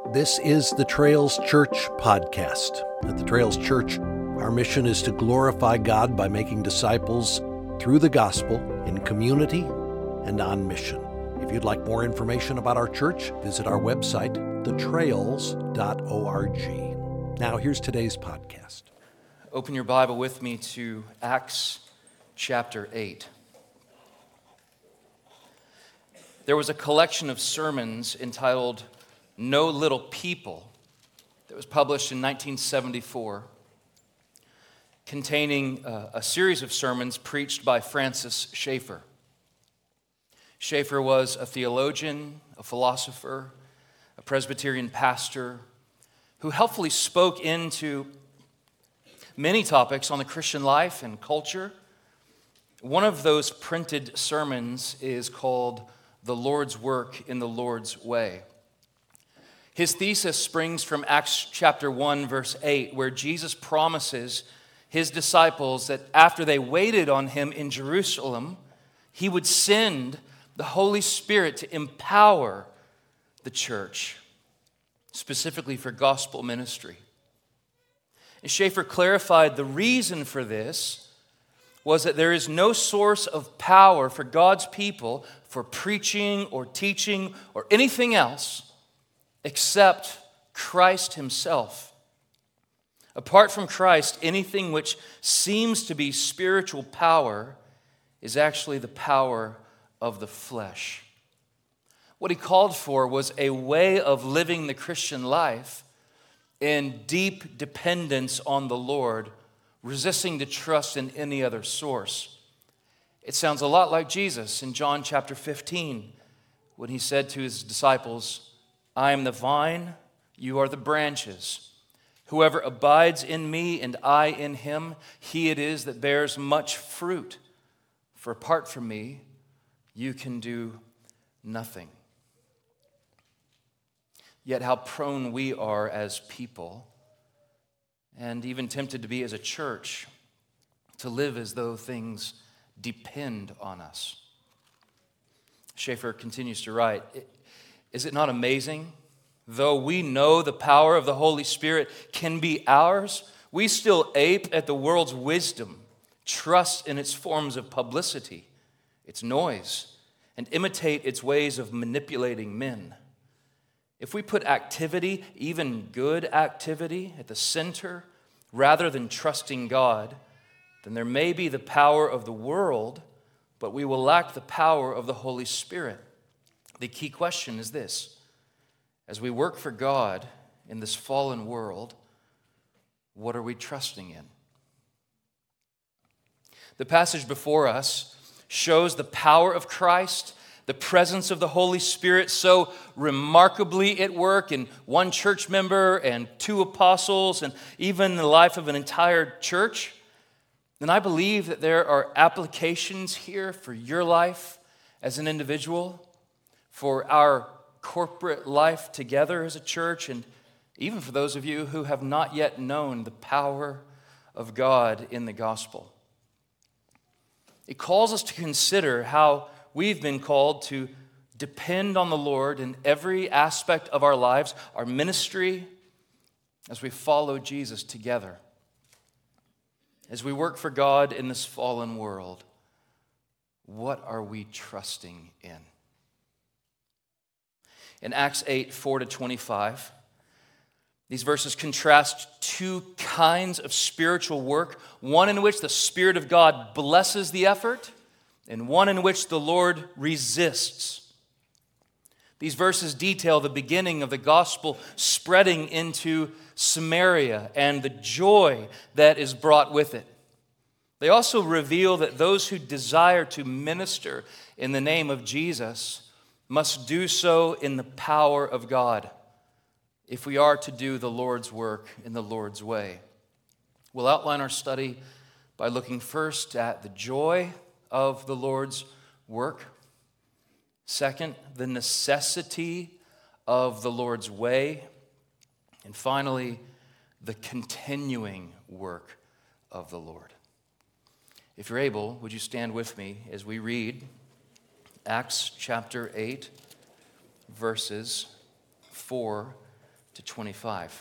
This is the Trails Church podcast. At the Trails Church, our mission is to glorify God by making disciples through the gospel in community and on mission. If you'd like more information about our church, visit our website, thetrails.org. Now, here's today's podcast. Open your Bible with me to Acts chapter 8. There was a collection of sermons entitled No Little People that was published in 1974, containing a series of sermons preached by Francis Schaeffer. Schaeffer was a theologian, a philosopher, a Presbyterian pastor who helpfully spoke into many topics on the Christian life and culture. One of those printed sermons is called The Lord's Work in the Lord's Way. His thesis springs from Acts chapter 1, verse 8, where Jesus promises his disciples that after they waited on him in Jerusalem, he would send the Holy Spirit to empower the church, specifically for gospel ministry. And Schaeffer clarified the reason for this was that there is no source of power for God's people for preaching or teaching or anything else except Christ himself. Apart from Christ, anything which seems to be spiritual power is actually the power of the flesh. What he called for was a way of living the Christian life in deep dependence on the Lord, resisting to trust in any other source. It sounds a lot like Jesus in John chapter 15 when he said to his disciples, I am the vine, you are the branches. Whoever abides in me and I in him, he it is that bears much fruit. For apart from me, you can do nothing. Yet how prone we are as people, and even tempted to be as a church, to live as though things depend on us. Schaeffer continues to write, is it not amazing? Though we know the power of the Holy Spirit can be ours, we still ape at the world's wisdom, trust in its forms of publicity, its noise, and imitate its ways of manipulating men. If we put activity, even good activity, at the center rather than trusting God, then there may be the power of the world, but we will lack the power of the Holy Spirit. The key question is this: as we work for God in this fallen world, what are we trusting in? The passage before us shows the power of Christ, the presence of the Holy Spirit so remarkably at work in one church member and two apostles and even the life of an entire church. And I believe that there are applications here for your life as an individual, for our corporate life together as a church, and even for those of you who have not yet known the power of God in the gospel. It calls us to consider how we've been called to depend on the Lord in every aspect of our lives, our ministry, as we follow Jesus together. As we work for God in this fallen world, what are we trusting in? In Acts 8, 4-25, these verses contrast two kinds of spiritual work, one in which the Spirit of God blesses the effort, and one in which the Lord resists. These verses detail the beginning of the gospel spreading into Samaria and the joy that is brought with it. They also reveal that those who desire to minister in the name of Jesus must do so in the power of God if we are to do the Lord's work in the Lord's way. We'll outline our study by looking first at the joy of the Lord's work. Second, the necessity of the Lord's way. And finally, the continuing work of the Lord. If you're able, would you stand with me as we read Acts chapter 8, verses 4 to 25.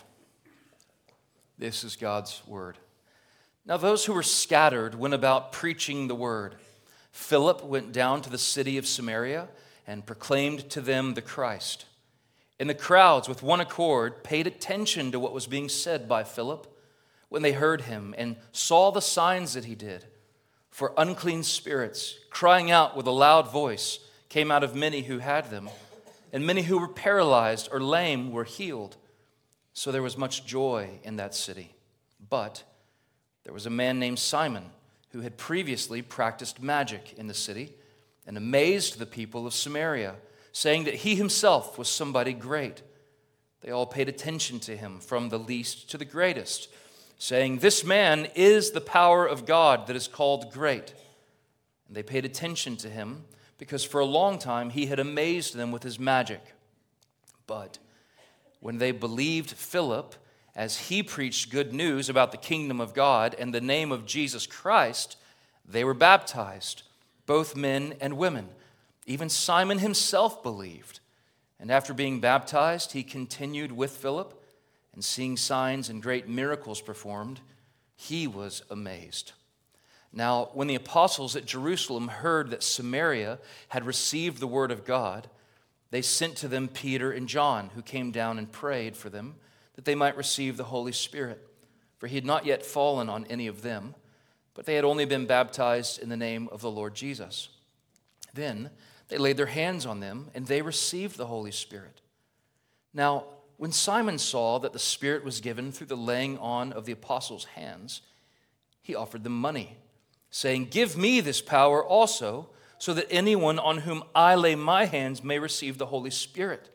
This is God's word. Now those who were scattered went about preaching the word. Philip went down to the city of Samaria and proclaimed to them the Christ. And the crowds, with one accord, paid attention to what was being said by Philip when they heard him and saw the signs that he did. For unclean spirits, crying out with a loud voice, came out of many who had them, and many who were paralyzed or lame were healed. So there was much joy in that city. But there was a man named Simon who had previously practiced magic in the city and amazed the people of Samaria, saying that he himself was somebody great. They all paid attention to him, from the least to the greatest, saying, "This man is the power of God that is called great." And they paid attention to him because for a long time he had amazed them with his magic. But when they believed Philip, as he preached good news about the kingdom of God and the name of Jesus Christ, they were baptized, both men and women. Even Simon himself believed. And after being baptized, he continued with Philip, and seeing signs and great miracles performed, he was amazed. Now, when the apostles at Jerusalem heard that Samaria had received the word of God, they sent to them Peter and John, who came down and prayed for them, that they might receive the Holy Spirit. For he had not yet fallen on any of them, but they had only been baptized in the name of the Lord Jesus. Then they laid their hands on them, and they received the Holy Spirit. Now, when Simon saw that the Spirit was given through the laying on of the apostles' hands, he offered them money, saying, "Give me this power also, so that anyone on whom I lay my hands may receive the Holy Spirit."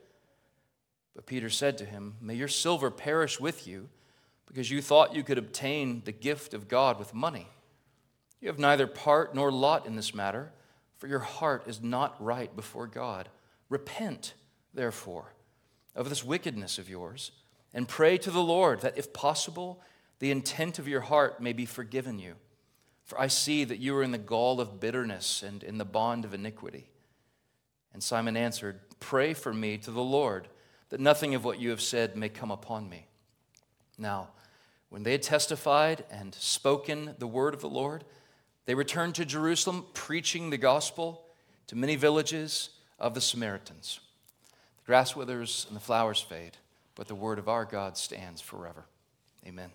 But Peter said to him, "May your silver perish with you, because you thought you could obtain the gift of God with money. You have neither part nor lot in this matter, for your heart is not right before God. Repent, therefore, of this wickedness of yours, and pray to the Lord that, if possible, the intent of your heart may be forgiven you. For I see that you are in the gall of bitterness and in the bond of iniquity." And Simon answered, "Pray for me to the Lord, that nothing of what you have said may come upon me." Now, when they had testified and spoken the word of the Lord, they returned to Jerusalem, preaching the gospel to many villages of the Samaritans. The grass withers and the flowers fade, but the word of our God stands forever. Amen.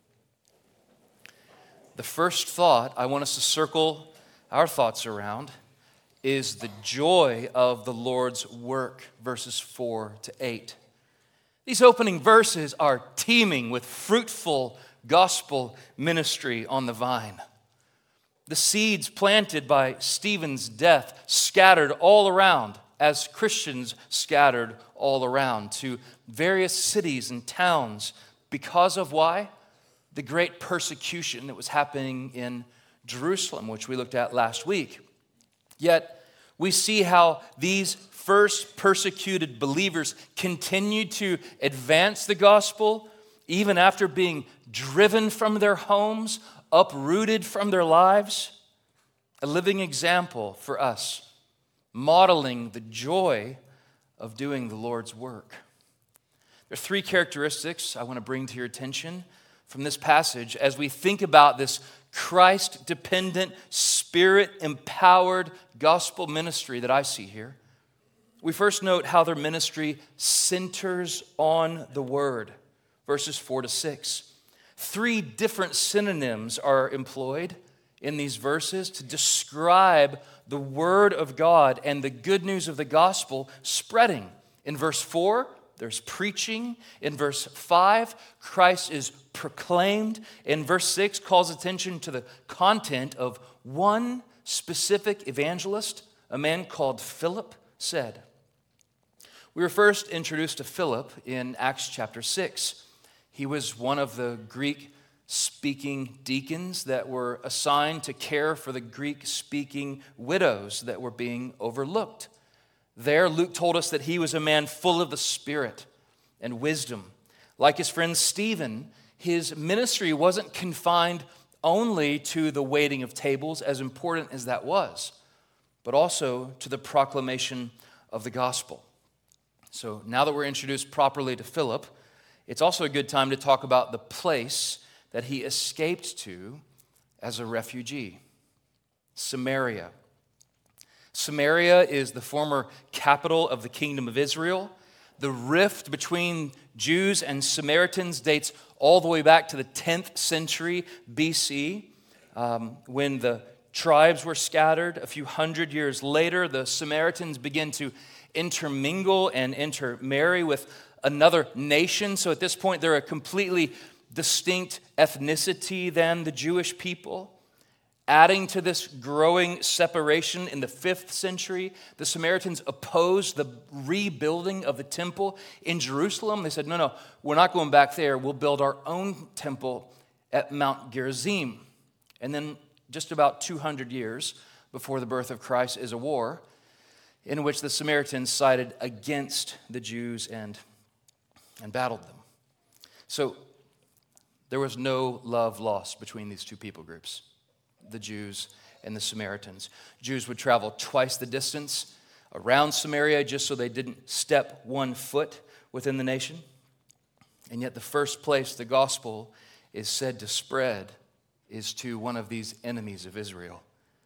The first thought I want us to circle our thoughts around is the joy of the Lord's work, verses 4 to 8. These opening verses are teeming with fruitful gospel ministry on the vine. The seeds planted by Stephen's death scattered all around, as Christians scattered all around to various cities and towns because of why? The great persecution that was happening in Jerusalem, which we looked at last week. Yet, we see how these first persecuted believers continued to advance the gospel even after being driven from their homes, uprooted from their lives. A living example for us, modeling the joy of doing the Lord's work. There are three characteristics I want to bring to your attention from this passage as we think about this Christ-dependent, Spirit-empowered gospel ministry that I see here. We first note how their ministry centers on the Word, verses 4 to 6. Three different synonyms are employed in these verses to describe the Word of God and the good news of the gospel spreading. In verse 4, there's preaching. In verse 5, Christ is proclaimed. In verse 6, calls attention to the content of one specific evangelist, a man called Philip, said. We were first introduced to Philip in Acts chapter 6. He was one of the Greek-speaking deacons that were assigned to care for the Greek-speaking widows that were being overlooked. There, Luke told us that he was a man full of the Spirit and wisdom. Like his friend Stephen, his ministry wasn't confined only to the waiting of tables, as important as that was, but also to the proclamation of the gospel. So now that we're introduced properly to Philip, It's also a good time to talk about the place that he escaped to as a refugee, Samaria. Samaria is the former capital of the kingdom of Israel. The rift between Jews and Samaritans dates all the way back to the 10th century BC, when the tribes were scattered. A few hundred years later, the Samaritans begin to intermingle and intermarry with another nation. So at this point, they're a completely distinct ethnicity than the Jewish people. Adding to this growing separation in the 5th century, the Samaritans opposed the rebuilding of the temple in Jerusalem. They said, no, we're not going back there. We'll build our own temple at Mount Gerizim. And then just about 200 years before the birth of Christ is a war in which the Samaritans sided against the Jews and battled them. So there was no love lost between these two people groups, the Jews and the Samaritans. Jews would travel twice the distance around Samaria just so they didn't step one foot within the nation. And yet the first place the gospel is said to spread is to one of these enemies of Israel.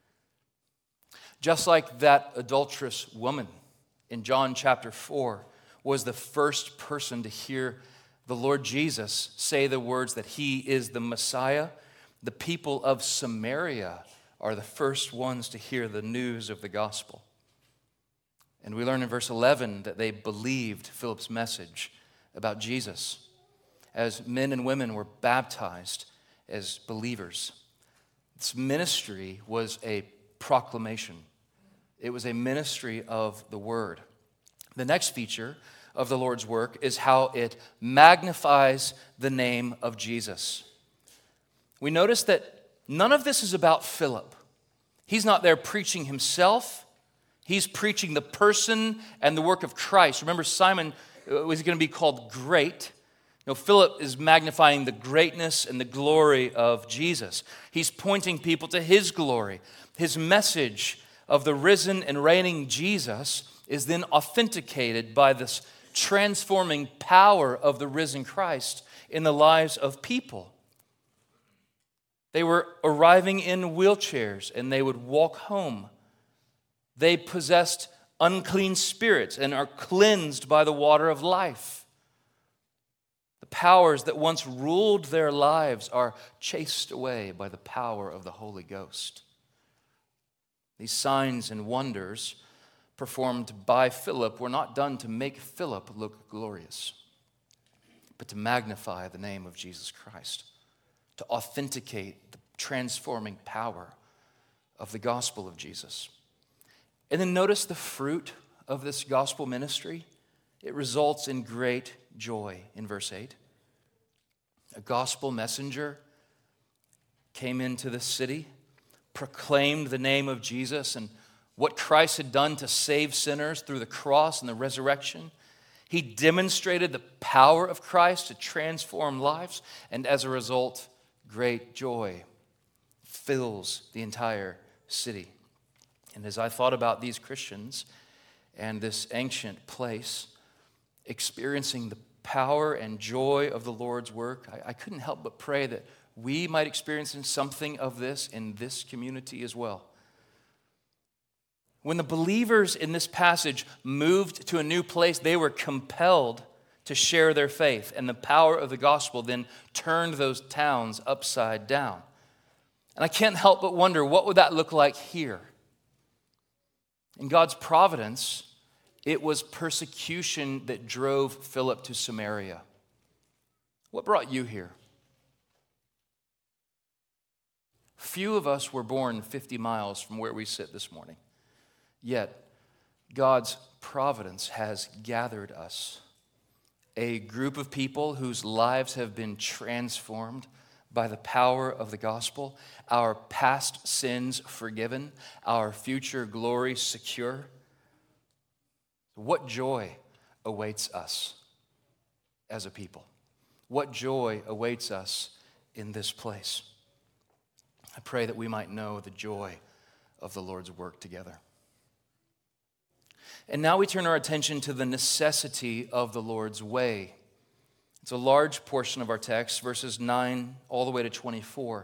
Just like that adulterous woman in John chapter 4 was the first person to hear the Lord Jesus say the words that he is the Messiah, the people of Samaria are the first ones to hear the news of the gospel. And we learn in verse 11 that they believed Philip's message about Jesus as men and women were baptized as believers. This ministry was a proclamation. It was a ministry of the word. The next feature of the Lord's work is how it magnifies the name of Jesus. We notice that none of this is about Philip. He's not there preaching himself. He's preaching the person and the work of Christ. Remember, Simon was going to be called great. No, Philip is magnifying the greatness and the glory of Jesus. He's pointing people to his glory. His message of the risen and reigning Jesus is then authenticated by this transforming power of the risen Christ in the lives of people. They were arriving in wheelchairs and they would walk home. They possessed unclean spirits and are cleansed by the water of life. The powers that once ruled their lives are chased away by the power of the Holy Ghost. These signs and wonders performed by Philip were not done to make Philip look glorious, but to magnify the name of Jesus Christ, to authenticate the transforming power of the gospel of Jesus. And then notice the fruit of this gospel ministry. It results in great joy in verse 8. A gospel messenger came into the city, proclaimed the name of Jesus and what Christ had done to save sinners through the cross and the resurrection. He demonstrated the power of Christ to transform lives, and as a result, great joy fills the entire city. And as I thought about these Christians and this ancient place, experiencing the power and joy of the Lord's work, I couldn't help but pray that we might experience something of this in this community as well. When the believers in this passage moved to a new place, they were compelled to share their faith, and the power of the gospel then turned those towns upside down. And I can't help but wonder, what would that look like here? In God's providence, it was persecution that drove Philip to Samaria. What brought you here? Few of us were born 50 miles from where we sit this morning. Yet, God's providence has gathered us, a group of people whose lives have been transformed by the power of the gospel, our past sins forgiven, our future glory secure. What joy awaits us as a people? What joy awaits us in this place? I pray that we might know the joy of the Lord's work together. And now we turn our attention to the necessity of the Lord's way. It's a large portion of our text, verses 9 all the way to 24.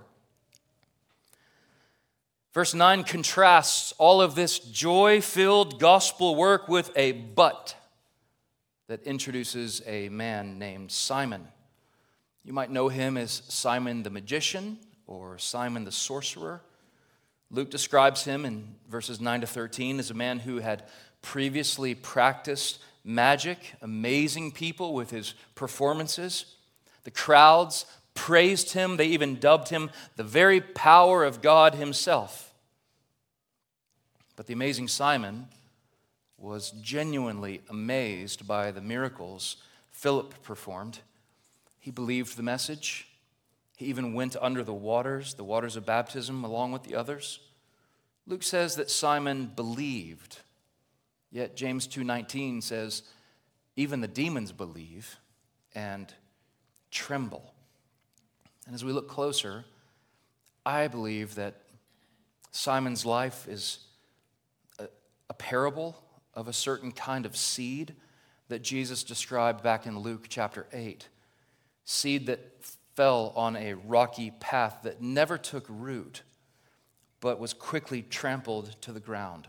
Verse 9 contrasts all of this joy-filled gospel work with a but that introduces a man named Simon. You might know him as Simon the magician or Simon the sorcerer. Luke describes him in verses 9 to 13 as a man who had previously practiced magic, amazing people with his performances. The crowds praised him. They even dubbed him the very power of God himself. But the amazing Simon was genuinely amazed by the miracles Philip performed. He believed the message. He even went under the waters of baptism, along with the others. Luke says that Simon believed. Yet James 2:19 says, even the demons believe and tremble. And as we look closer, I believe that Simon's life is a parable of a certain kind of seed that Jesus described back in Luke chapter 8. Seed that fell on a rocky path that never took root, but was quickly trampled to the ground.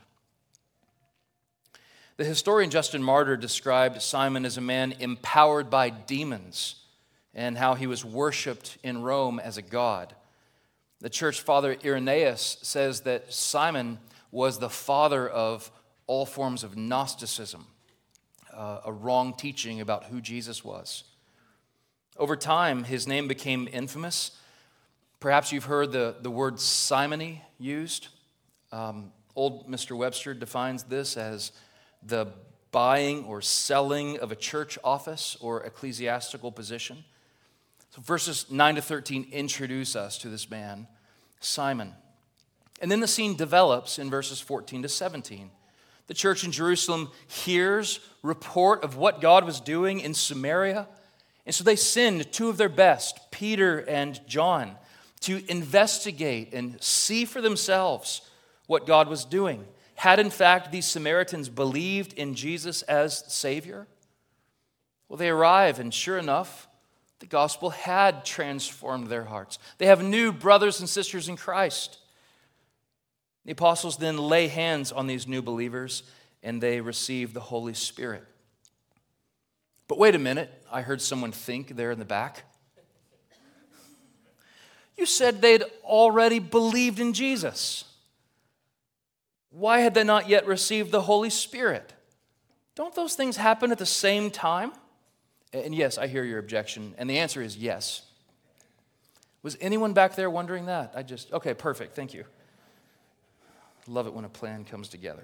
The historian Justin Martyr described Simon as a man empowered by demons and how he was worshipped in Rome as a god. The church father Irenaeus says that Simon was the father of all forms of Gnosticism, a wrong teaching about who Jesus was. Over time, his name became infamous. Perhaps you've heard the word simony used. Old Mr. Webster defines this as the buying or selling of a church office or ecclesiastical position. So verses 9 to 13 introduce us to this man, Simon. And then the scene develops in verses 14 to 17. The church in Jerusalem hears report of what God was doing in Samaria, and so they send two of their best, Peter and John, to investigate and see for themselves what God was doing. Had in fact these Samaritans believed in Jesus as Savior? Well, they arrive, and sure enough, the gospel had transformed their hearts. They have new brothers and sisters in Christ. The apostles then lay hands on these new believers, and they receive the Holy Spirit. But wait a minute, I heard someone think there in the back. You said they'd already believed in Jesus. Why had they not yet received the Holy Spirit? Don't those things happen at the same time? And yes, I hear your objection, and the answer is yes. Was anyone back there wondering that? Okay, perfect, thank you. Love it when a plan comes together.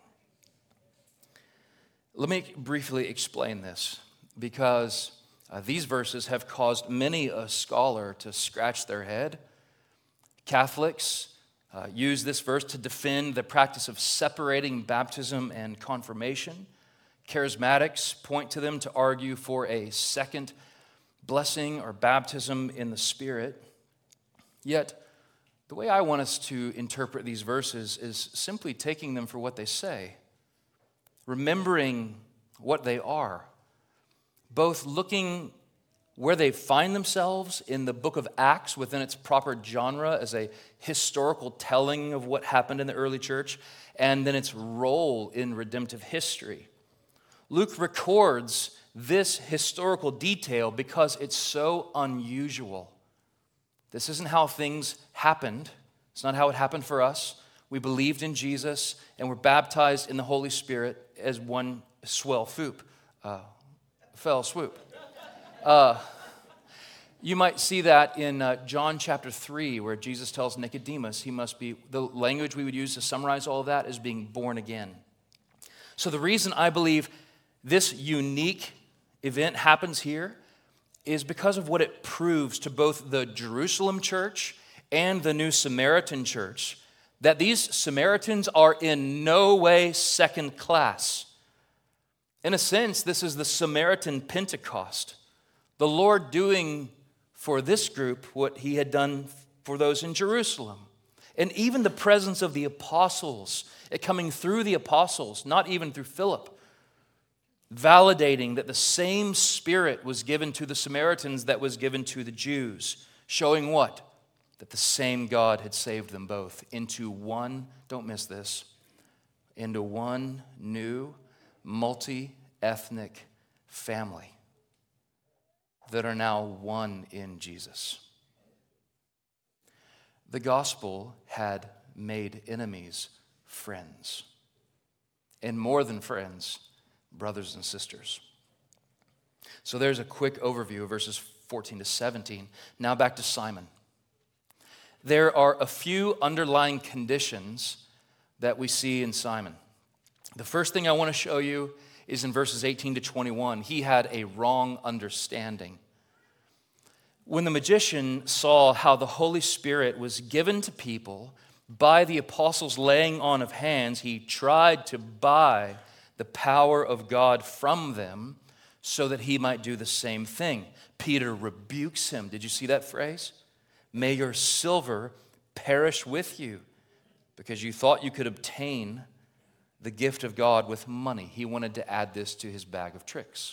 Let me briefly explain this, because these verses have caused many a scholar to scratch their head. Catholics use this verse to defend the practice of separating baptism and confirmation. Charismatics point to them to argue for a second blessing or baptism in the Spirit. Yet, the way I want us to interpret these verses is simply taking them for what they say, remembering what they are, both looking where they find themselves in the book of Acts within its proper genre as a historical telling of what happened in the early church, and then its role in redemptive history. Luke records this historical detail because it's so unusual. This isn't how things happened. It's not how it happened for us. We believed in Jesus and were baptized in the Holy Spirit as one fell swoop. You might see that in John chapter 3, where Jesus tells Nicodemus he must be, the language we would use to summarize all of that is being born again. So the reason I believe this unique event happens here is because of what it proves to both the Jerusalem church and the New Samaritan church, that these Samaritans are in no way second class. In a sense, this is the Samaritan Pentecost, the Lord doing for this group what he had done for those in Jerusalem. And even the presence of the apostles, it coming through the apostles, not even through Philip, validating that the same Spirit was given to the Samaritans that was given to the Jews, showing what? That the same God had saved them both into one, don't miss this, into one new multi-ethnic family that are now one in Jesus. The gospel had made enemies friends, and more than friends, brothers and sisters. So there's a quick overview of verses 14 to 17. Now back to Simon. There are a few underlying conditions that we see in Simon. The first thing I want to show you is in verses 18 to 21. He had a wrong understanding. When the magician saw how the Holy Spirit was given to people by the apostles' laying on of hands, he tried to buy the power of God from them so that he might do the same thing. Peter rebukes him. Did you see that phrase? May your silver perish with you, because you thought you could obtain the gift of God with money. He wanted to add this to his bag of tricks.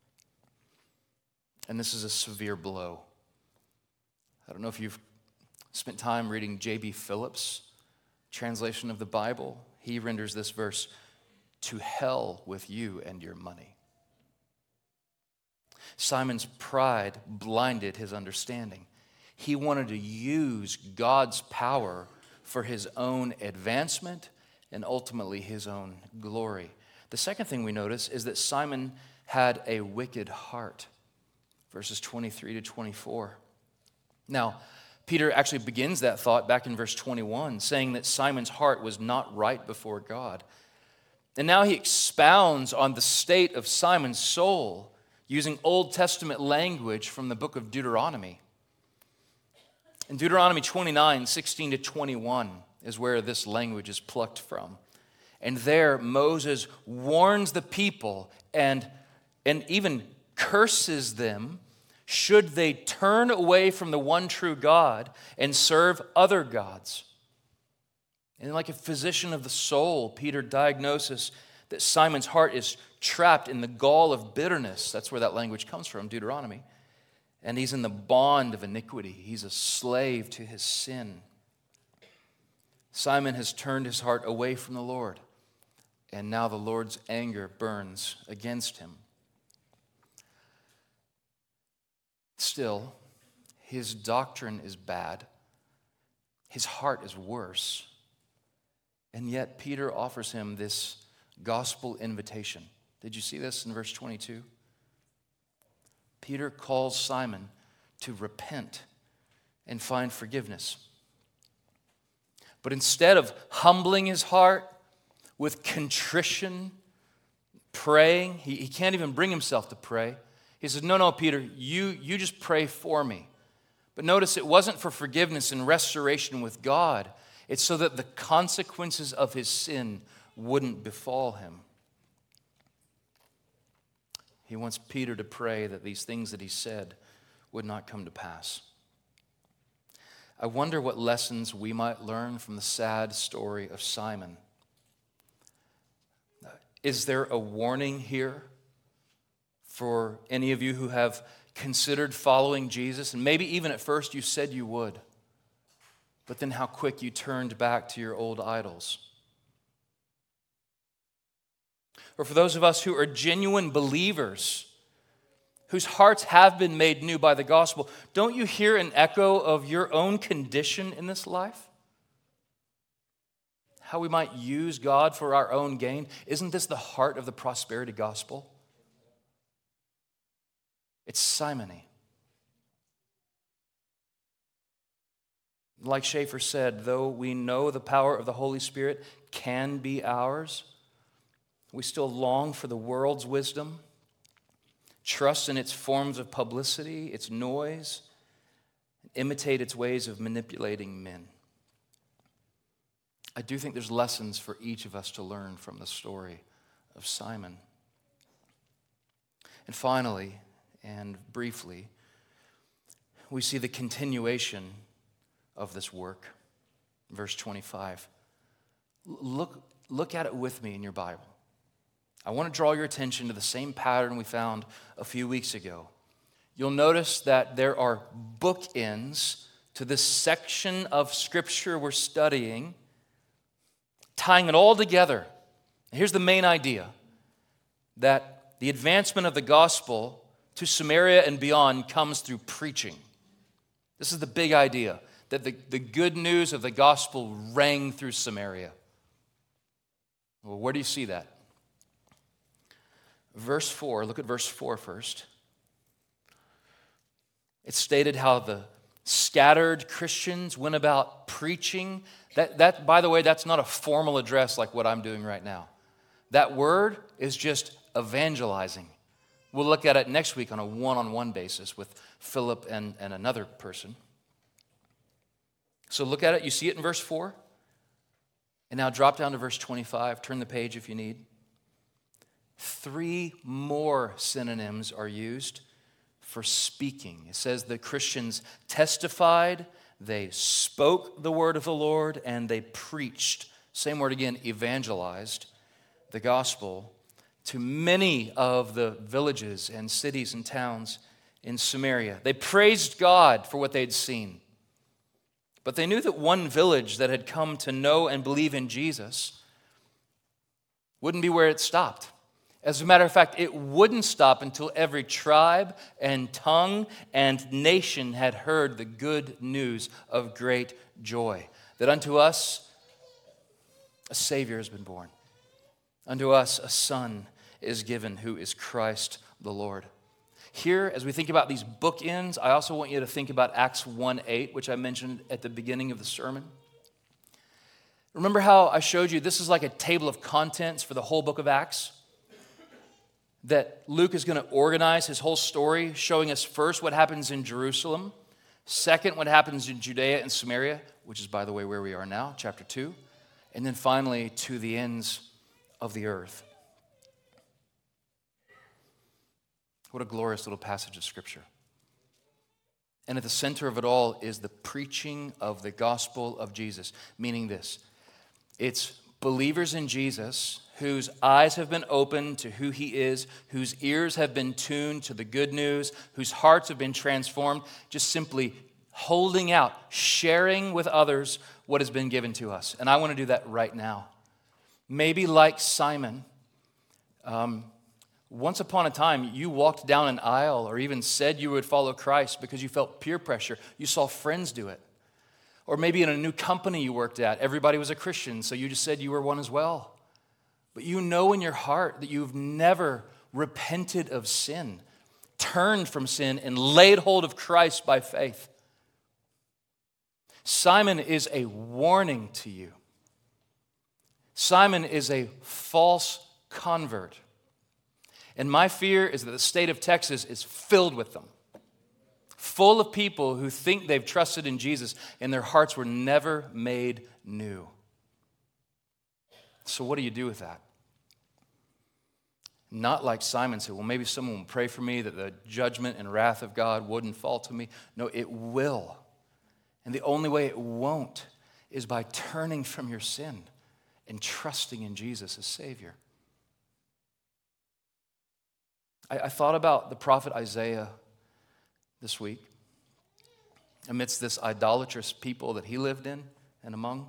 And this is a severe blow. I don't know if you've spent time reading J.B. Phillips' translation of the Bible. He renders this verse, to hell with you and your money. Simon's pride blinded his understanding. He wanted to use God's power for his own advancement and ultimately his own glory. The second thing we notice is that Simon had a wicked heart. Verses 23 to 24. Now, Peter actually begins that thought back in verse 21, saying that Simon's heart was not right before God. And now he expounds on the state of Simon's soul using Old Testament language from the book of Deuteronomy. In Deuteronomy 29, 16 to 21 is where this language is plucked from. And there Moses warns the people and even curses them should they turn away from the one true God and serve other gods. And like a physician of the soul, Peter diagnoses that Simon's heart is trapped in the gall of bitterness. That's where that language comes from, Deuteronomy. And he's in the bond of iniquity. He's a slave to his sin. Simon has turned his heart away from the Lord, and now the Lord's anger burns against him. Still, his doctrine is bad. His heart is worse. And yet Peter offers him this gospel invitation. Did you see this in verse 22? Peter calls Simon to repent and find forgiveness. But instead of humbling his heart with contrition, praying, he can't even bring himself to pray. He says, no, Peter, you just pray for me. But notice it wasn't for forgiveness and restoration with God. It's so that the consequences of his sin wouldn't befall him. He wants Peter to pray that these things that he said would not come to pass. I wonder what lessons we might learn from the sad story of Simon. Is there a warning here for any of you who have considered following Jesus? And maybe even at first you said you would, but then how quick you turned back to your old idols. Or for those of us who are genuine believers, whose hearts have been made new by the gospel, don't you hear an echo of your own condition in this life? How we might use God for our own gain? Isn't this the heart of the prosperity gospel? It's simony. Like Schaeffer said, though we know the power of the Holy Spirit can be ours, we still long for the world's wisdom, trust in its forms of publicity, its noise, imitate its ways of manipulating men. I do think there's lessons for each of us to learn from the story of Simon. And finally, and briefly, we see the continuation of this work. Verse 25. Look at it with me in your Bible. I want to draw your attention to the same pattern we found a few weeks ago. You'll notice that there are bookends to this section of Scripture we're studying, tying it all together. And here's the main idea, that the advancement of the gospel to Samaria and beyond comes through preaching. This is the big idea, that the good news of the gospel rang through Samaria. Well, where do you see that? Verse 4, look at verse 4 first. It's stated how the scattered Christians went about preaching. That, by the way, that's not a formal address like what I'm doing right now. That word is just evangelizing. We'll look at it next week on a one-on-one basis with Philip and another person. So look at it. You see it in verse 4. And now drop down to verse 25. Turn the page if you need. 3 more synonyms are used for speaking. It says the Christians testified, they spoke the word of the Lord, and they preached. Same word again, evangelized the gospel to many of the villages and cities and towns in Samaria. They praised God for what they'd seen. But they knew that one village that had come to know and believe in Jesus wouldn't be where it stopped. As a matter of fact, it wouldn't stop until every tribe and tongue and nation had heard the good news of great joy. That unto us a Savior has been born. Unto us a Son is given, who is Christ the Lord. Here, as we think about these bookends, I also want you to think about Acts 1:8, which I mentioned at the beginning of the sermon. Remember how I showed you this is like a table of contents for the whole book of Acts? That Luke is going to organize his whole story, showing us first what happens in Jerusalem, second what happens in Judea and Samaria, which is, by the way, where we are now, chapter 2, and then finally to the ends of the earth. What a glorious little passage of Scripture. And at the center of it all is the preaching of the gospel of Jesus, meaning this. It's believers in Jesus whose eyes have been opened to who he is, whose ears have been tuned to the good news, whose hearts have been transformed, just simply holding out, sharing with others what has been given to us. And I want to do that right now. Maybe like Simon, once upon a time, you walked down an aisle or even said you would follow Christ because you felt peer pressure. You saw friends do it. Or maybe in a new company you worked at, everybody was a Christian, so you just said you were one as well. But you know in your heart that you've never repented of sin, turned from sin, and laid hold of Christ by faith. Simon is a warning to you. Simon is a false convert. And my fear is that the state of Texas is filled with them. Full of people who think they've trusted in Jesus and their hearts were never made new. So what do you do with that? Not like Simon said, well, maybe someone will pray for me that the judgment and wrath of God wouldn't fall to me. No, it will. And the only way it won't is by turning from your sin and trusting in Jesus as Savior. I thought about the prophet Isaiah this week amidst this idolatrous people that he lived in and among.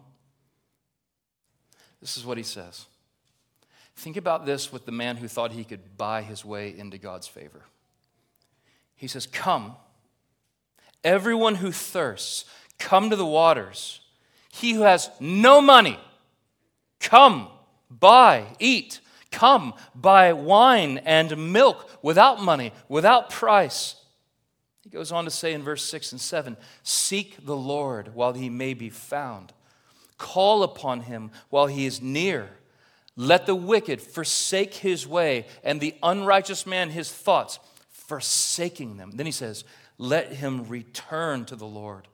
This is what he says. Think about this with the man who thought he could buy his way into God's favor. He says, come, everyone who thirsts, come to the waters. He who has no money, come, buy, eat. Come, buy wine and milk without money, without price. He goes on to say in verse 6 and 7, seek the Lord while he may be found. Call upon him while he is near. Let the wicked forsake his way, and the unrighteous man his thoughts, forsaking them. Then he says, let him return to the Lord.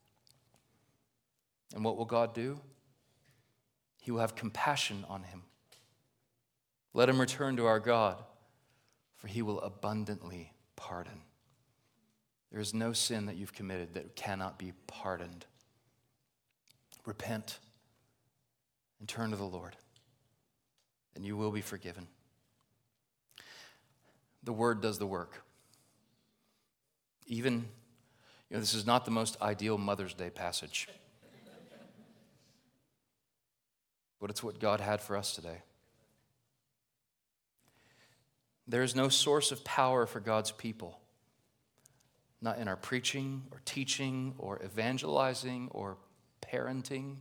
And what will God do? He will have compassion on him. Let him return to our God, for he will abundantly pardon. There is no sin that you've committed that cannot be pardoned. Repent and turn to the Lord, and you will be forgiven. the Word does the work. Even, this is not the most ideal Mother's Day passage, but it's what God had for us today. There is no source of power for God's people, not in our preaching or teaching or evangelizing or parenting.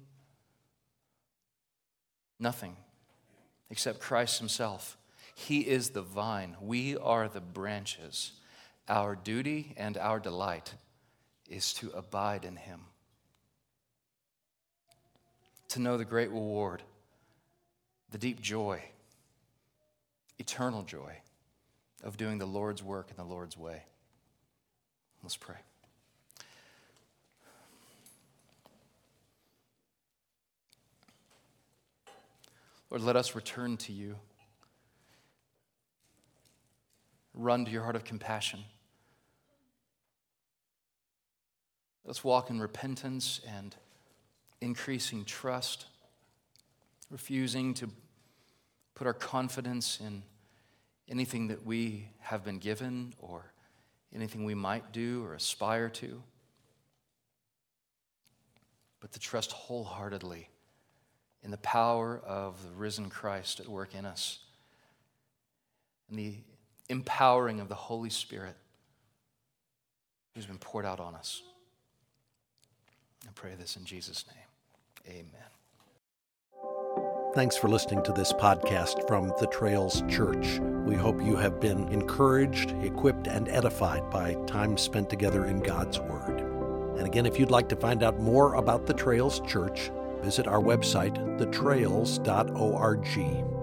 Nothing except Christ himself. He is the vine. We are the branches. Our duty and our delight is to abide in him, to know the great reward, the deep joy, eternal joy of doing the Lord's work in the Lord's way. Let's pray. Lord, let us return to you. Run to your heart of compassion. Let's walk in repentance and increasing trust, refusing to put our confidence in anything that we have been given or anything we might do or aspire to, but to trust wholeheartedly in the power of the risen Christ at work in us and the empowering of the Holy Spirit who's been poured out on us. I pray this in Jesus' name. Amen. Thanks for listening to this podcast from The Trails Church. We hope you have been encouraged, equipped, and edified by time spent together in God's Word. And again, if you'd like to find out more about The Trails Church, visit our website, thetrails.org.